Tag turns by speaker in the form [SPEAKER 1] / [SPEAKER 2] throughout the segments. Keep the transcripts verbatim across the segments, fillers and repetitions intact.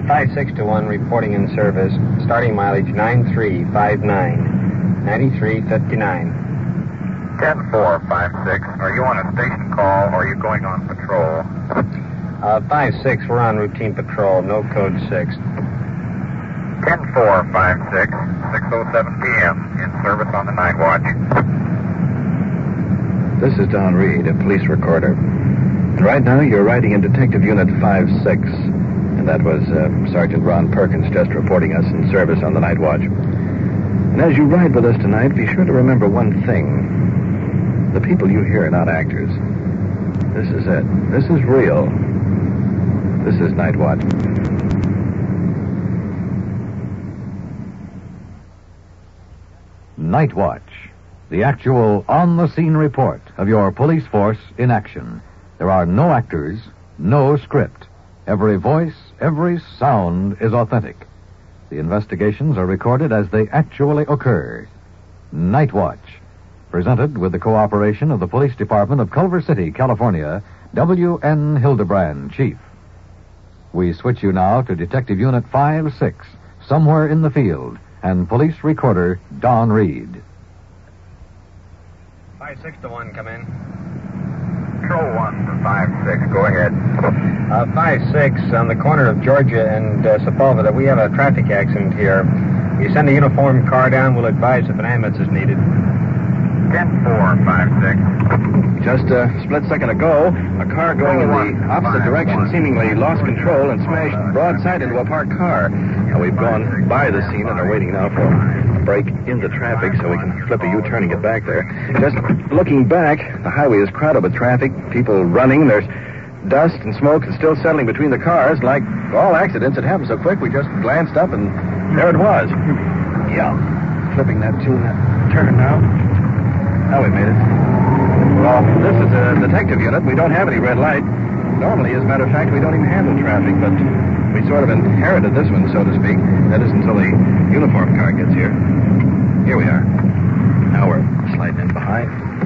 [SPEAKER 1] five six to one reporting in service. Starting mileage nine three five nine. ninety-three fifty-nine.
[SPEAKER 2] ten four five six. Are you on a station call or are you going on patrol?
[SPEAKER 1] Uh, five six, we're on routine patrol. No code six.
[SPEAKER 2] ten four five six. six oh seven p.m. in service on the night watch.
[SPEAKER 3] This is Don Reed, a police recorder. And right now you're riding in Detective Unit five six. And that was uh, Sergeant Ron Perkins just reporting us in service on the night watch. And as you ride with us tonight, be sure to remember one thing. The people you hear are not actors. This is it. This is real. This is Night Watch.
[SPEAKER 4] Night Watch, the actual on-the-scene report of your police force in action. There are no actors, no script. Every voice, every sound is authentic. The investigations are recorded as they actually occur. Night Watch, presented with the cooperation of the Police Department of Culver City, California, W N Hildebrand, Chief. We switch you now to Detective Unit five six, somewhere in the field, and police recorder Don Reed.
[SPEAKER 1] five six to one, come in.
[SPEAKER 2] Control one to five six. Go ahead.
[SPEAKER 1] Uh, five six, on the corner of Georgia and uh, Sepulveda, we have a traffic accident here. You send a uniformed car down, we'll advise if an ambulance is needed.
[SPEAKER 2] ten four five six.
[SPEAKER 3] Just a split second ago, a car going in the opposite direction seemingly lost control and smashed broadside into a parked car. Now, we've gone by the scene and are waiting now for a break in the traffic so we can flip a U-turn and get back there. Just looking back, the highway is crowded with traffic, people running. There's dust and smoke is still settling between the cars. Like all accidents, it happened so quick we just glanced up and there it was. Yeah. Flipping that tune, that turn now. Now we made it. Well, this is a detective unit. We don't have any red light. Normally, as a matter of fact, we don't even handle traffic, but we sort of inherited this one, so to speak. That is until the uniform car gets here. Here we are. Now we're sliding in behind.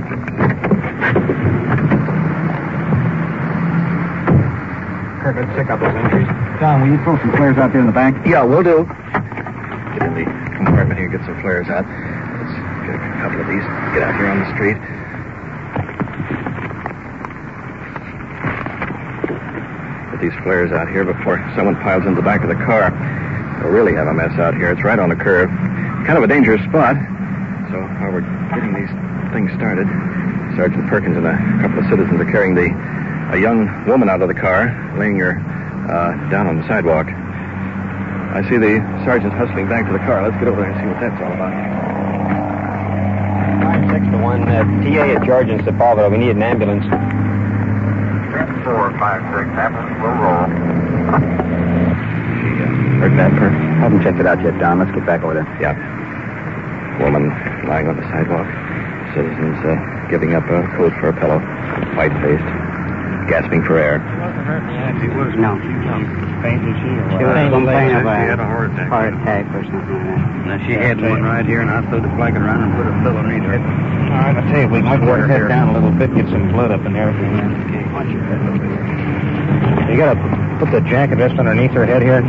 [SPEAKER 1] Kirk, let's check out those entries.
[SPEAKER 5] Don, will you throw some flares out there in the back?
[SPEAKER 3] Yeah, we'll do. Get in the compartment here, get some flares out. Let's get a couple of these. Get out here on the street. Put these flares out here before someone piles into the back of the car. We'll really have a mess out here. It's right on the curve. Kind of a dangerous spot. So while we're getting these things started, Sergeant Perkins and a couple of citizens are carrying the a young woman out of the car, laying her uh, down on the sidewalk. I see the sergeant hustling back to the car. Let's get over there and see what that's all about.
[SPEAKER 1] five six to one, uh, T A at Georgia and Sepulveda. We need an ambulance.
[SPEAKER 2] ten four five six. Ambulance will roll.
[SPEAKER 3] She uh, heard that, Perk?
[SPEAKER 5] Haven't checked it out yet, Don. Let's get back over there.
[SPEAKER 3] Yeah. Woman lying on the sidewalk. Citizens uh, giving up a coat for a pillow. White-faced. Gasping for air.
[SPEAKER 5] She was no.
[SPEAKER 6] Fainted she?
[SPEAKER 5] She was complaining of
[SPEAKER 6] She had a heart attack.
[SPEAKER 5] heart attack or something like that.
[SPEAKER 6] Now, she had one right here, and I threw the blanket around and put a pillow underneath her.
[SPEAKER 5] All right, I'll tell you, we might work her head down a little bit, get some blood up in there.
[SPEAKER 1] You gotta put the jacket just underneath her head here.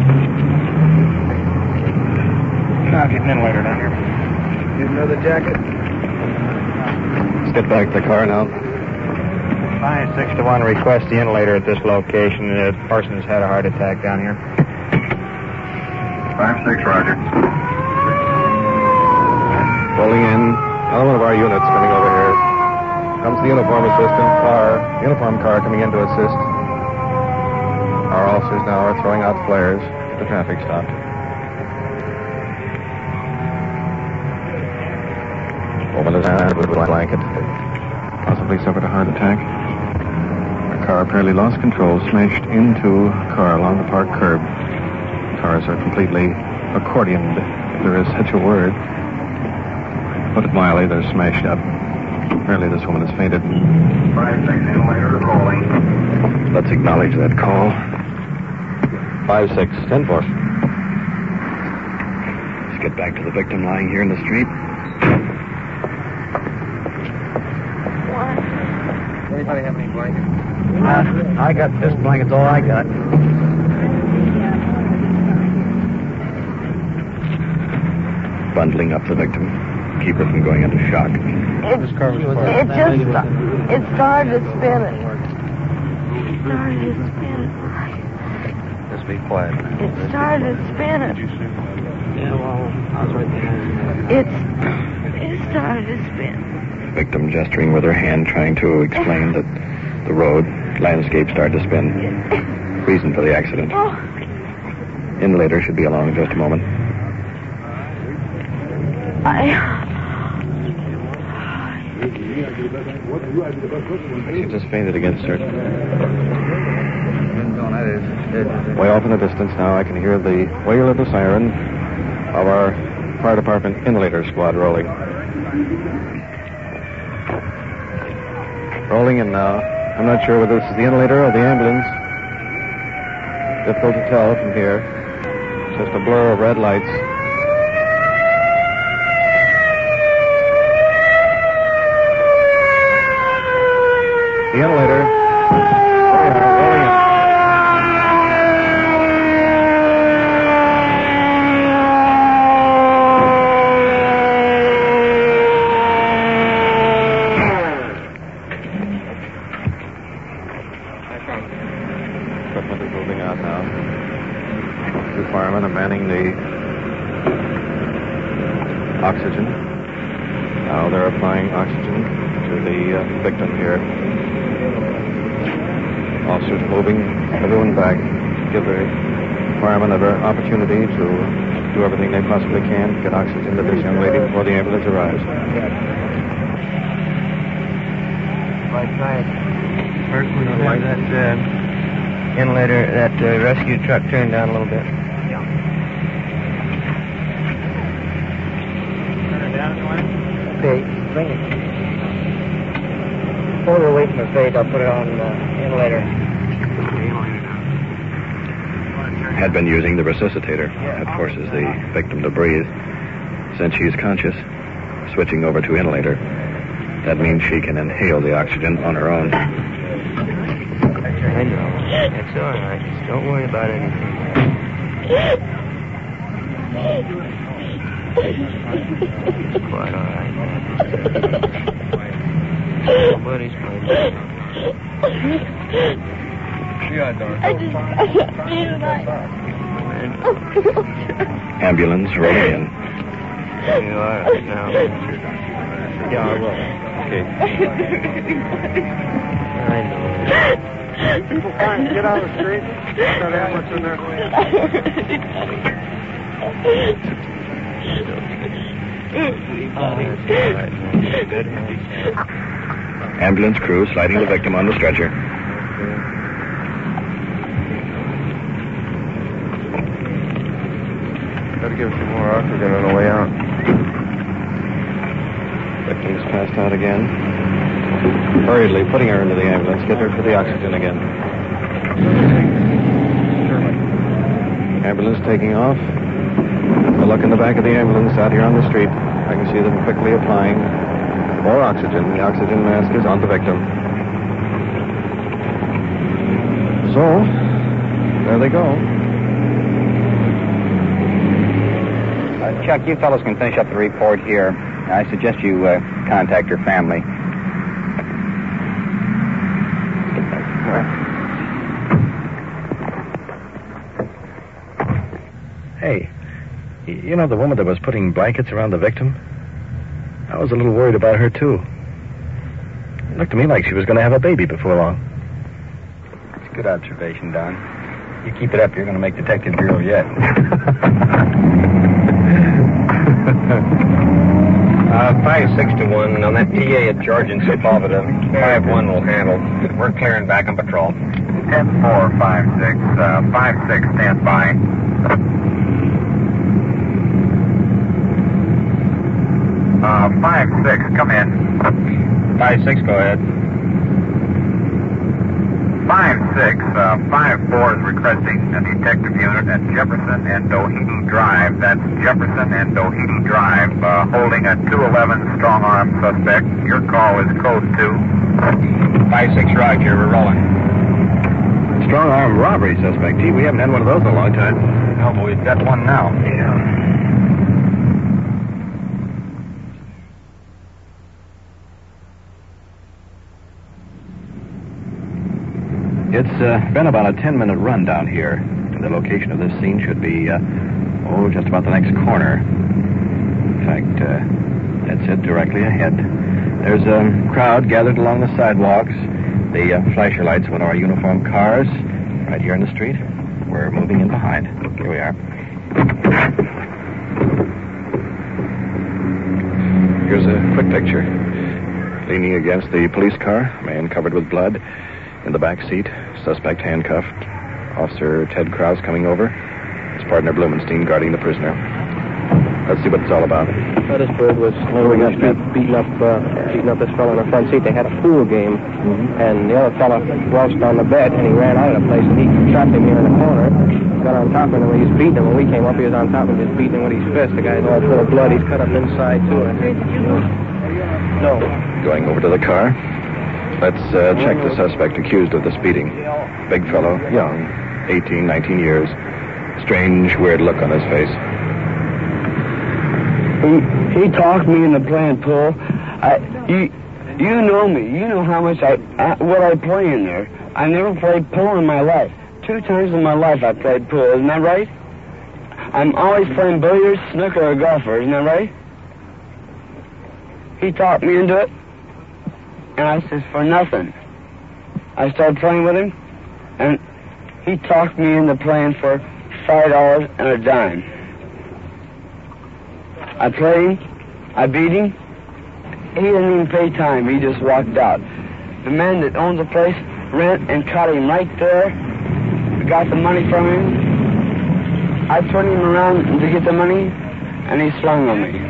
[SPEAKER 6] I'll get an inlater down here.
[SPEAKER 3] Get another jacket. Let's get back to the car now.
[SPEAKER 1] five six to one, request the inlater at this location. The person has had a heart attack down here.
[SPEAKER 2] five six, Roger.
[SPEAKER 3] Rolling in. Another one of our units coming over here. Comes the uniform assistant car, uniform car coming in to assist. Our officers now are throwing out flares. Get the traffic stopped. Woman is out with a blanket. Possibly suffered a heart attack. A car apparently lost control, smashed into a car along the park curb. Cars are completely accordioned, if there is such a word. Put it mildly, they're smashed up. Apparently this woman has fainted.
[SPEAKER 2] five six, inlater calling.
[SPEAKER 3] Let's acknowledge that call. five six, ten four. Let's get back to the victim lying here in the street.
[SPEAKER 1] Anybody have any blankets?
[SPEAKER 5] Uh, I got this blanket's all I got.
[SPEAKER 3] bundling up the victim, keep her from going into shock.
[SPEAKER 7] It, it just, it started to spin. It started to spin.
[SPEAKER 3] Just be quiet.
[SPEAKER 7] It started to spin.
[SPEAKER 5] Yeah, well, I was right behind you.
[SPEAKER 7] It's, it started to spin.
[SPEAKER 3] Victim gesturing with her hand, trying to explain that the road, landscape started to spin. Reason for the accident.
[SPEAKER 7] Oh.
[SPEAKER 3] In later should be along in just a moment.
[SPEAKER 7] I...
[SPEAKER 3] She just fainted again, sir. Way off in the distance now, I can hear the wail of the siren of our fire department inlater squad rolling. Rolling in now. I'm not sure whether this is the inlater or the ambulance. Difficult to tell from here. It's just a blur of red lights. The inlater. Rolling in. Equipment is moving out now. The firemen are manning the oxygen. Now they're applying oxygen to the uh, victim here. Officers moving everyone back, give the firemen an opportunity to do everything they possibly can to get oxygen to this young lady before the ambulance arrives.
[SPEAKER 1] Right, right. First, we have that uh, inlater, that uh, rescue truck turned down a little bit. Turn it down, Okay, bring it. While we're waiting for fate, I'll put it on uh, inlater.
[SPEAKER 3] Had been using the resuscitator. That forces the victim to breathe. Since she's conscious, switching over to inlater. That means she can inhale the oxygen on her own.
[SPEAKER 1] I know. It's all right. Just don't worry about anything. It's quite all right, man. Nobody's playing.
[SPEAKER 7] I just can't feel that.
[SPEAKER 3] Ambulance rolling in.
[SPEAKER 1] You are right now. Yeah, I will. Okay. I know. People trying to get out of the street. Got ambulance in there. Oh, that's all right, man. Good hands.
[SPEAKER 3] Ambulance crew sliding the victim on the stretcher.
[SPEAKER 1] Got to give some more oxygen on the way out.
[SPEAKER 3] Victim's passed out again. Hurriedly putting her into the ambulance. Get her to the oxygen again. Ambulance taking off. A look in the back of the ambulance out here on the street. I can see them quickly applying more oxygen. The oxygen mask is on the victim. So, there they go.
[SPEAKER 5] Uh, Chuck, you fellows can finish up the report here. I suggest you uh, contact your family.
[SPEAKER 3] Hey, you know the woman that was putting blankets around the victim? I was a little worried about her, too. It looked to me like she was going to have a baby before long.
[SPEAKER 5] It's a good observation, Don. You keep it up, you're going to make Detective Bureau yet.
[SPEAKER 1] uh, five six to one on that T A at George and Sepulveda. five one will handle. We're clearing back on patrol.
[SPEAKER 2] ten four five six. Uh, five six, stand by. Uh, five six, come in.
[SPEAKER 1] five six, go ahead.
[SPEAKER 2] five six, uh, five four is requesting a detective unit at Jefferson and Doheny Drive. That's Jefferson and Doheny Drive, uh, holding a two eleven strong-arm suspect. Your call is code two.
[SPEAKER 1] five six, Roger, we're rolling.
[SPEAKER 3] Strong-arm robbery suspect. Gee, we haven't had one of those in a long time.
[SPEAKER 1] No, but we've got one now.
[SPEAKER 2] Yeah.
[SPEAKER 3] It's uh, been about a ten-minute run down here. The location of this scene should be, uh, oh, just about the next corner. In fact, uh, that's it directly ahead. There's a crowd gathered along the sidewalks. The uh, flasher lights of one of our uniformed cars right here in the street. We're moving in behind. Here we are. Here's a quick picture. Leaning against the police car, a man covered with blood. In the back seat, suspect handcuffed. Officer Ted Krause coming over. His partner Blumenstein guarding the prisoner. Let's see what it's all about.
[SPEAKER 8] Petersburg was over the street beating up, uh, beating up this fellow in the front seat. They had a pool game, mm-hmm. and the other fellow washed on the bed, and he ran out of the place, and he trapped him here in the corner. Got on top of him, and he was beating him. When we came up, he was on top of him, just beating him with his fist. The guy's all full of blood. He's cut up inside, too. No.
[SPEAKER 3] Going over to the car. Let's uh, check the suspect accused of this beating. Big fellow, young, eighteen, nineteen years. Strange, weird look on his face.
[SPEAKER 9] He, he talked me into playing pool. I, you, you know me. You know how much I, I, what I play in there. I never played pool in my life. Two times in my life I played pool. Isn't that right? I'm always playing billiards, snooker, or golfer. Isn't that right? He talked me into it. And I says, for nothing. I started playing with him, and he talked me into playing for five dollars and a dime. I played him, I beat him. He didn't even pay time, he just walked out. The man that owns the place ran and caught him right there, got the money from him. I turned him around to get the money, and he swung on me.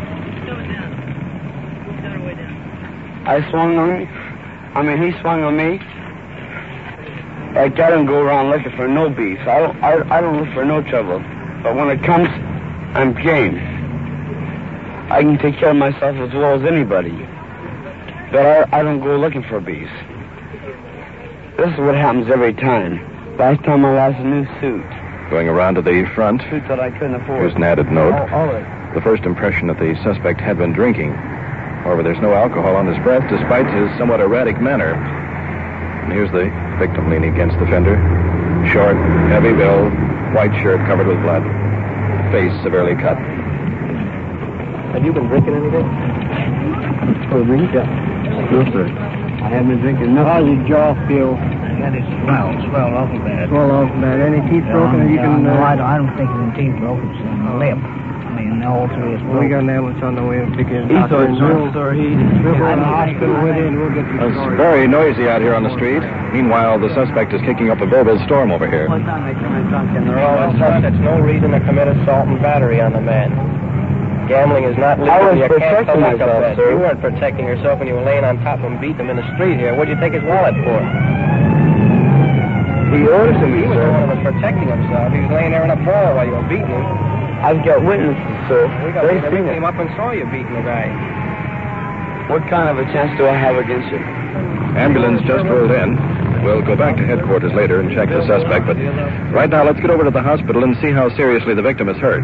[SPEAKER 9] I swung on him. I mean, he swung on me. Like, I don't go around looking for no beef. I don't, I, I don't look for no trouble. But when it comes, I'm game. I can take care of myself as well as anybody. But I, I don't go looking for beef. This is what happens every time. Last time I lost a new suit.
[SPEAKER 3] Going around to the front.
[SPEAKER 9] Suit that I couldn't afford.
[SPEAKER 3] Here's an added note.
[SPEAKER 9] All, all right.
[SPEAKER 3] The first impression that the suspect had been drinking. However, there's no alcohol on his breath, despite his somewhat erratic manner. And here's the victim leaning against the fender. Short, heavy build, white shirt covered with blood. Face severely cut.
[SPEAKER 8] Have you been drinking anything? Oh, drink? Yeah. No, sir. I haven't been drinking nothing. How's your jaw feel?
[SPEAKER 10] That is swell, swell awful bad.
[SPEAKER 8] Swell awful bad. Any teeth
[SPEAKER 10] yeah,
[SPEAKER 8] broken?
[SPEAKER 10] Yeah,
[SPEAKER 8] you can,
[SPEAKER 10] no,
[SPEAKER 8] uh...
[SPEAKER 10] I, don't, I don't think any teeth broken. It's in the lip. I mean, all three is broken.
[SPEAKER 8] We got an ambulance on the way to pick his
[SPEAKER 10] doctor.
[SPEAKER 8] He's so sir. He's in the hospital with him. We'll get the
[SPEAKER 3] It's
[SPEAKER 8] story.
[SPEAKER 3] very noisy out here on the street. Meanwhile, the suspect is kicking up a verbal storm over here.
[SPEAKER 8] One time they come in drunk and they're all such. That's no reason to commit assault and battery on the man. Gambling is not legal.
[SPEAKER 9] I was
[SPEAKER 8] You can't
[SPEAKER 9] protecting
[SPEAKER 8] collect
[SPEAKER 9] myself,
[SPEAKER 8] that.
[SPEAKER 9] sir.
[SPEAKER 8] You weren't protecting yourself when you were laying on top of him, beating him in the street here. What'd you take his wallet for?
[SPEAKER 9] He owes to me,
[SPEAKER 8] He was
[SPEAKER 9] sir.
[SPEAKER 8] the one that was protecting himself. He was laying there in a brawl while you were beating him.
[SPEAKER 9] I've got witnesses, sir.
[SPEAKER 8] We got
[SPEAKER 9] They
[SPEAKER 8] people
[SPEAKER 9] seen
[SPEAKER 8] that
[SPEAKER 9] it.
[SPEAKER 8] came up and saw you beating the guy.
[SPEAKER 9] What kind of a chance do I have against you?
[SPEAKER 3] Ambulance just rolled in. We'll go back to headquarters later and check the suspect, but right now let's get over to the hospital and see how seriously the victim is hurt.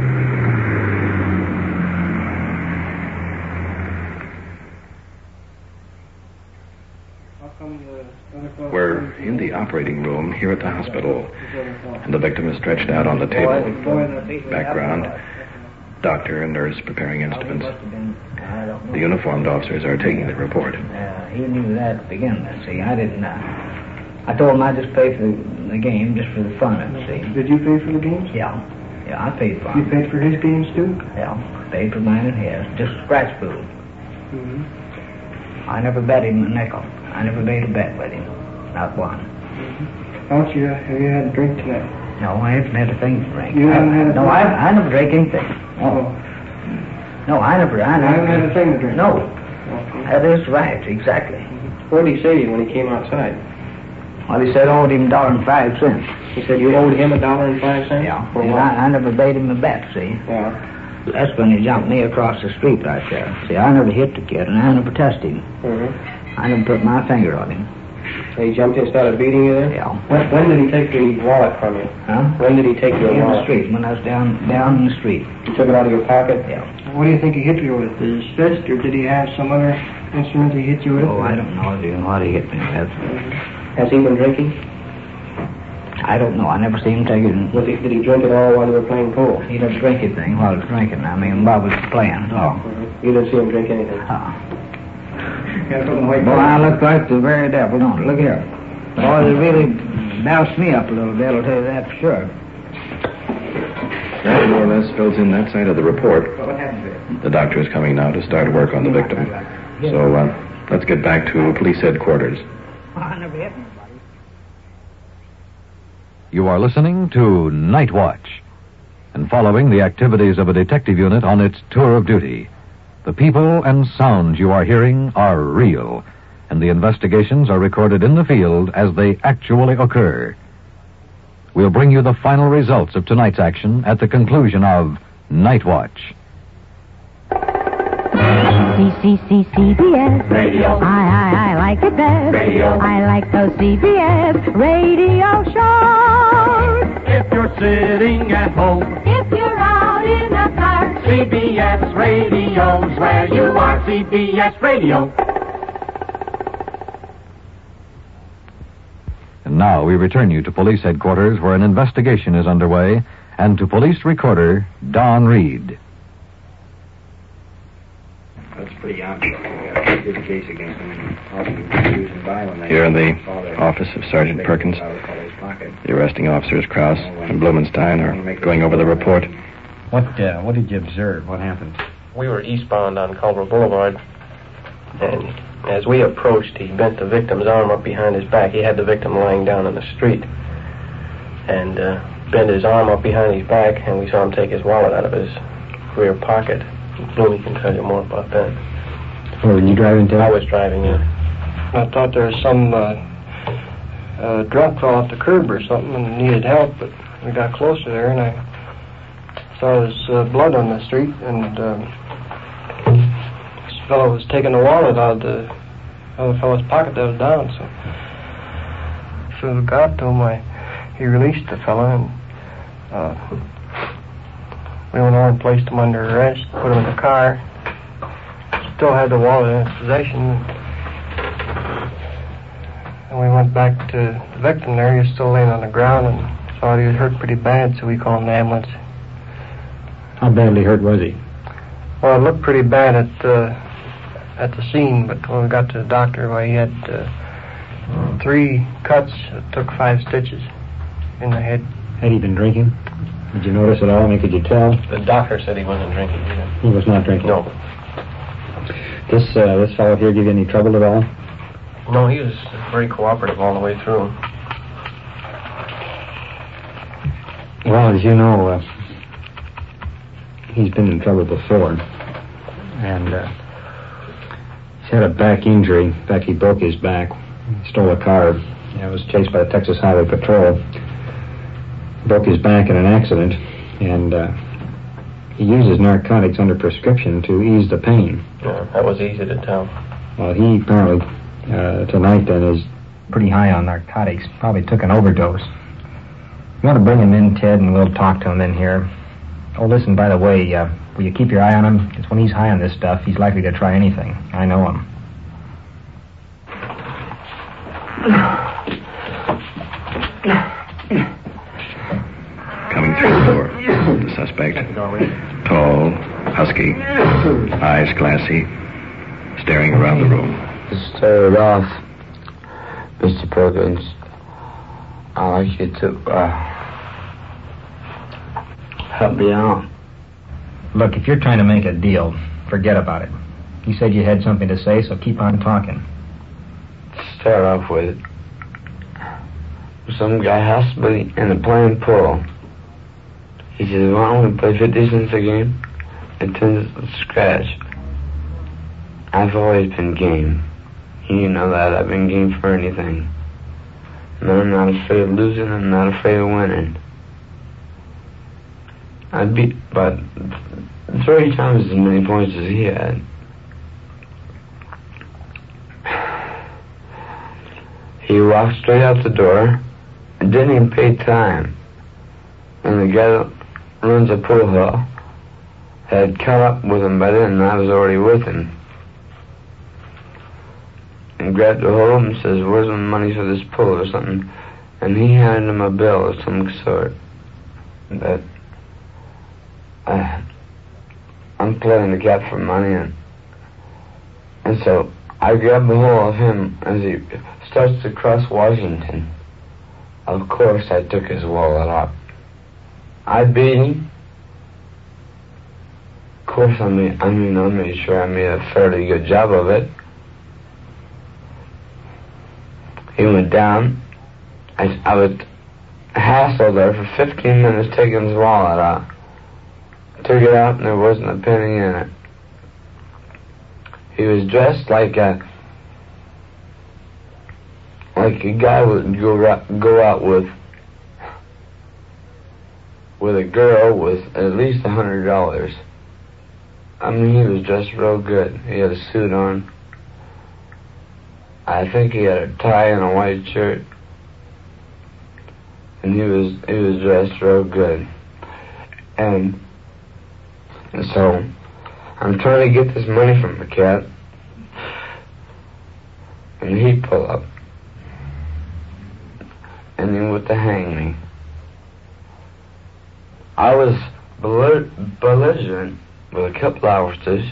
[SPEAKER 3] We're in the operating room here at the hospital, and the victim is stretched out on the table. Background, doctor and nurse preparing instruments. The uniformed officers are taking the report.
[SPEAKER 10] Uh, he knew that to begin with, see. I didn't, uh, I told him I'd just pay for the, the game just for the fun of it, see.
[SPEAKER 8] Did you pay for the games?
[SPEAKER 10] Yeah. Yeah, I paid for
[SPEAKER 8] You
[SPEAKER 10] him.
[SPEAKER 8] paid for his games, too?
[SPEAKER 10] Yeah, paid for mine and his. Just scratch food.
[SPEAKER 8] Mm-hmm.
[SPEAKER 10] I never bet him a nickel. I never made a bet with him. Not one.
[SPEAKER 8] How much you, have you had a drink tonight?
[SPEAKER 10] No, I haven't had a thing to drink.
[SPEAKER 8] You haven't had a
[SPEAKER 10] No,
[SPEAKER 8] drink?
[SPEAKER 10] I, I never drank anything.
[SPEAKER 8] Oh.
[SPEAKER 10] No, I never, I
[SPEAKER 8] I
[SPEAKER 10] never.
[SPEAKER 8] haven't had a thing to drink?
[SPEAKER 10] No.
[SPEAKER 8] Okay.
[SPEAKER 10] That is right, exactly.
[SPEAKER 8] What did he say to you when he came outside?
[SPEAKER 10] Well, he said I owed him a dollar and five cents.
[SPEAKER 8] He said you owed him a dollar and five cents?
[SPEAKER 10] Yeah.
[SPEAKER 8] For
[SPEAKER 10] And
[SPEAKER 8] what?
[SPEAKER 10] I, I never made him a bet, see.
[SPEAKER 8] Yeah.
[SPEAKER 10] That's when he jumped me across the street right there. See, I never hit the kid, and I never touched him.
[SPEAKER 8] Mm-hmm.
[SPEAKER 10] I never put my finger on him.
[SPEAKER 8] He jumped in and started beating you there?
[SPEAKER 10] Yeah.
[SPEAKER 8] When, when did he take the wallet from you?
[SPEAKER 10] Huh?
[SPEAKER 8] When did he take your
[SPEAKER 10] In the
[SPEAKER 8] wallet?
[SPEAKER 10] street, when I was down down in the street.
[SPEAKER 8] He took it out of your pocket?
[SPEAKER 10] Yeah.
[SPEAKER 8] What do you think he hit you with? His fist, or did he have some other instrument he hit you with?
[SPEAKER 10] Oh, I don't know dude, what he hit me with.
[SPEAKER 8] Has he been drinking?
[SPEAKER 10] I don't know. I never seen him take it.
[SPEAKER 8] Was he, did he drink at all while you were playing pool?
[SPEAKER 10] He didn't drink anything while he was drinking. I mean, while we was playing. Oh.
[SPEAKER 8] You didn't see him drink anything?
[SPEAKER 10] Uh-uh. Boy, I look like the very devil, don't it? Look here. Boy, it really doused me up a little bit, I'll tell you that for sure.
[SPEAKER 3] That more or less fills in that side of the report.
[SPEAKER 10] What happened to it?
[SPEAKER 3] The doctor is coming now to start work on the victim. So, uh, let's get back to police headquarters.
[SPEAKER 10] I never hit anybody.
[SPEAKER 4] You are listening to Night Watch and following the activities of a detective unit on its tour of duty. The people and sounds you are hearing are real, and the investigations are recorded in the field as they actually occur. We'll bring you the final results of tonight's action at the conclusion of Night Watch.
[SPEAKER 11] C C C C B S Radio. I, I, I like it best. Radio. I like those C B S radio shows.
[SPEAKER 12] If you're sitting at home,
[SPEAKER 11] if you're out in the car,
[SPEAKER 12] C B S Radio's where you are. C B S Radio.
[SPEAKER 4] And now we return you to police headquarters where an investigation is underway, and to police recorder Don Reed.
[SPEAKER 6] That's pretty obvious. We got a good case against him.
[SPEAKER 3] Here in the office of Sergeant Perkins, the arresting officers, Krause and Blumenstein, are going over the report.
[SPEAKER 6] What uh, what did you observe? What happened?
[SPEAKER 13] We were eastbound on Culver Boulevard, and as we approached, he bent the victim's arm up behind his back. He had the victim lying down in the street, and uh, bent his arm up behind his back, and we saw him take his wallet out of his rear pocket. Bluey can tell you more about that.
[SPEAKER 6] Oh, were you driving, Ted?
[SPEAKER 13] I was driving, yeah.
[SPEAKER 9] I thought there was some uh, uh, drunk fell off the curb or something and needed help, but we got closer there, and I saw his uh, blood on the street, and um, this fellow was taking the wallet out of the other fellow's pocket that was down, so as soon as we got to him, I, he released the fellow, and uh, we went over and placed him under arrest, put him in the car. Still had the wallet in his possession. And we went back to the victim there. He was still laying on the ground and thought he was hurt pretty bad, so we called an ambulance.
[SPEAKER 6] How badly hurt was he?
[SPEAKER 9] Well, it looked pretty bad at uh, at the scene, but when we got to the doctor, well, he had uh, three cuts that took five stitches in the head.
[SPEAKER 6] Had he been drinking? Did you notice at all? I mean, could you tell?
[SPEAKER 13] The doctor said he wasn't drinking either.
[SPEAKER 6] He was not drinking?
[SPEAKER 13] No.
[SPEAKER 6] This uh, this fellow here give you any trouble at all?
[SPEAKER 13] No, he was very cooperative all the way through.
[SPEAKER 6] Well, as you know, uh, he's been in trouble before. And uh, he's had a back injury. In fact, he broke his back. He stole a car. It was chased by the Texas Highway Patrol. Broke his back in an accident, and uh, he uses narcotics under prescription to ease the pain.
[SPEAKER 13] Yeah, that was easy to tell.
[SPEAKER 6] Well, he apparently, uh, tonight then, is pretty high on narcotics. Probably took an overdose. You want to bring him in, Ted, and we'll talk to him in here. Oh, listen, by the way, uh, will you keep your eye on him? Because when he's high on this stuff, he's likely to try anything. I know him.
[SPEAKER 3] Coming through the door, the suspect. Tall, husky, eyes glassy, staring around the room.
[SPEAKER 14] Start it off, Mister Perkins. I'd like you to uh, help me out.
[SPEAKER 6] Look, if you're trying to make a deal, forget about it. You said you had something to say, so keep on talking.
[SPEAKER 14] Start off with it. Some guy has to be in the playing pool. He says, why don't we play fifty cents a game and ten cents a scratch? I've always been game. You know that. I've been game for anything. And I'm not afraid of losing. I'm not afraid of winning. I beat about three times as many points as he had. He walked straight out the door and didn't even pay time. And the guy that runs a pool hall had caught up with him by then, and I was already with him. And grabbed a hold of him and says, where's the money for this pool or something? and he handed him a bill of some sort that uh, I'm playing the cat for money, and, and so I grabbed a hold of him as he starts to cross Washington. Of course, I took his wallet off. I beat him. Of course, I mean, I mean, I made sure I made a fairly good job of it. He went down. I, I was hassled there for fifteen minutes taking his wallet out. Took it out and there wasn't a penny in it. He was dressed like a like a guy would go out, go out with with a girl with at least a hundred dollars. I mean, he was dressed real good. He had a suit on. I think he had a tie and a white shirt, and he was he was dressed real good. And, and so I'm trying to get this money from the cat, and he pulled up, and he went to hang me. I was bel- belligerent with a couple of officers,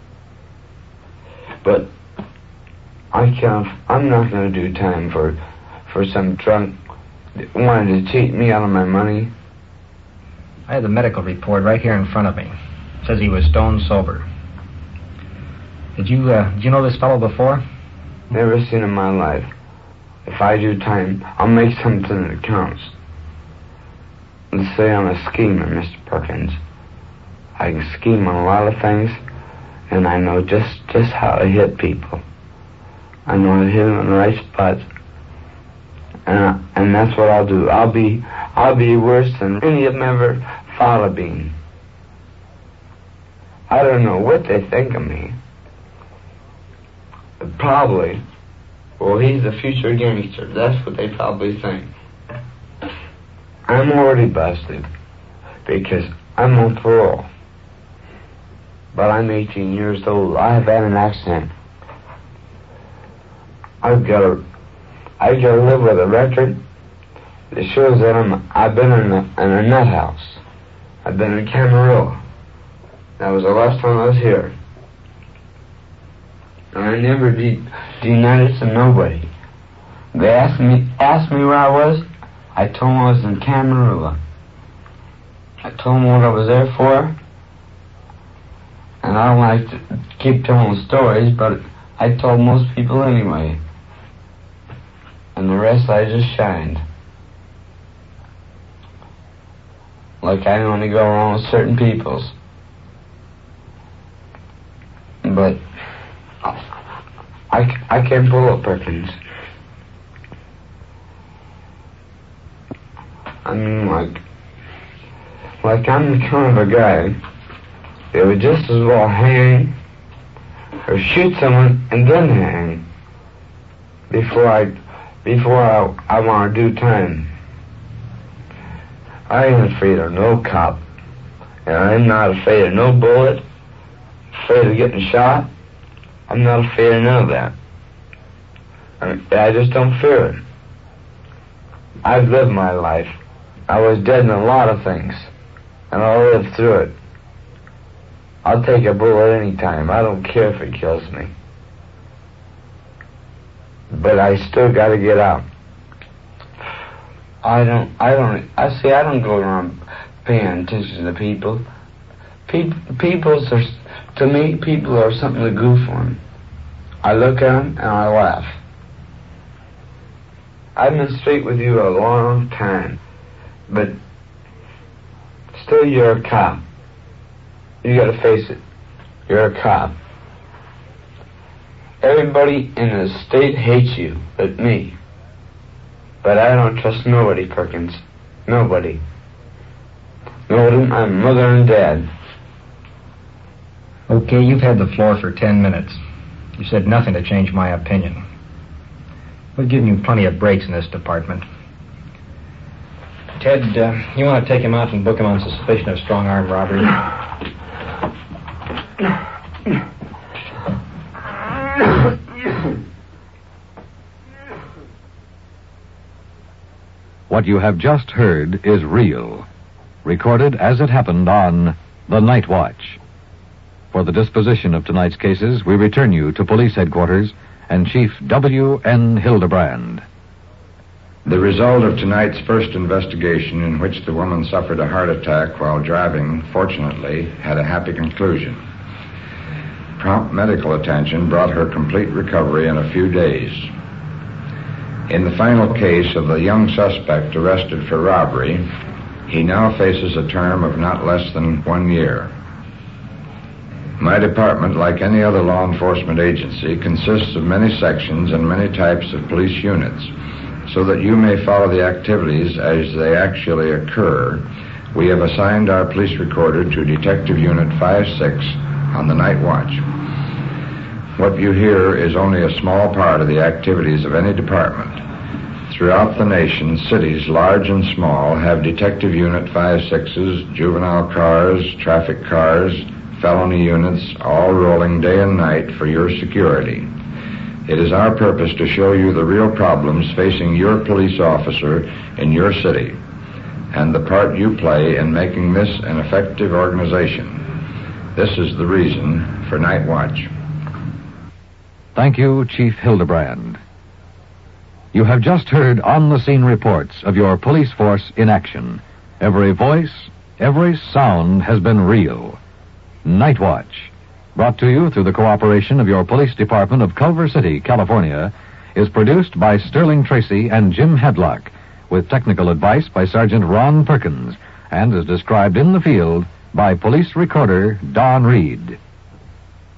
[SPEAKER 14] but I can't. I'm not going to do time for for some drunk that wanted to cheat me out of my money.
[SPEAKER 10] I have the medical report right here in front of me. It says he was stone sober. Did you uh, did you know this fellow before?
[SPEAKER 14] Never seen in my life. If I do time, I'll make something that counts. Let's say I'm a schemer, Mister Perkins. I can scheme on a lot of things, and I know just, just how to hit people. I know how to hit them in the right spots, and I, and that's what I'll do. I'll be I'll be worse than any of them ever thought of being. I don't know what they think of me. Probably, well, he's a future gangster. That's what they probably think. I'm already busted because I'm on parole. But I'm eighteen years old. I have had an accident. I've got to, I've got to live with a record that shows that I'm, I've been in a, in a nut house. I've been in Camarillo. That was the last time I was here. And I never de- denied it to nobody. They asked me, asked me where I was. I told them I was in Camarillo. I told them what I was there for. And I don't like to keep telling stories, but I told most people anyway. And the rest I just shined. Like I only go along with certain peoples. But I, I can't pull up Perkins. I mean, like, like I'm the kind of a guy that would just as well hang or shoot someone and then hang before I, before I, I want to do time. I ain't afraid of no cop, and I'm not afraid of no bullet, afraid of getting shot. I'm not afraid of none of that. I, mean, I just don't fear it. I've lived my life. I was dead in a lot of things, and I'll live through it. I'll take a bullet any time. I don't care if it kills me. But I still got to get out. I don't, I don't, I see, I don't go around paying attention to people. People, people's are, to me, people are something to goof on. I look at them and I laugh. I've been straight with you a long time, but still you're a cop. You gotta face it. You're a cop. Everybody in the state hates you but me. But I don't trust nobody, Perkins. Nobody. Nobody, my mother and dad.
[SPEAKER 10] Okay, you've had the floor for ten minutes. You said nothing to change my opinion. We've given you plenty of breaks in this department. Ted, uh, you want to take him out and book him on suspicion of strong-arm robbery?
[SPEAKER 4] What you have just heard is real, recorded as it happened on The Night Watch. For the disposition of tonight's cases, we return you to police headquarters and Chief W N Hildebrand.
[SPEAKER 15] The result of tonight's first investigation, in which the woman suffered a heart attack while driving, fortunately, had a happy conclusion. Prompt medical attention brought her complete recovery in a few days. In the final case of the young suspect arrested for robbery, he now faces a term of not less than one year. My department, like any other law enforcement agency, consists of many sections and many types of police units. So that you may follow the activities as they actually occur, we have assigned our police recorder to Detective Unit five six on the night watch. What you hear is only a small part of the activities of any department. Throughout the nation, cities large and small have Detective Unit five sixes, juvenile cars, traffic cars, felony units, all rolling day and night for your security. It is our purpose to show you the real problems facing your police officer in your city and the part you play in making this an effective organization. This is the reason for Night Watch.
[SPEAKER 4] Thank you, Chief Hildebrand. You have just heard on-the-scene reports of your police force in action. Every voice, every sound has been real. Night Watch, brought to you through the cooperation of your police department of Culver City, California, is produced by Sterling Tracy and Jim Hadlock, with technical advice by Sergeant Ron Perkins, and is described in the field by Police Recorder Don Reed.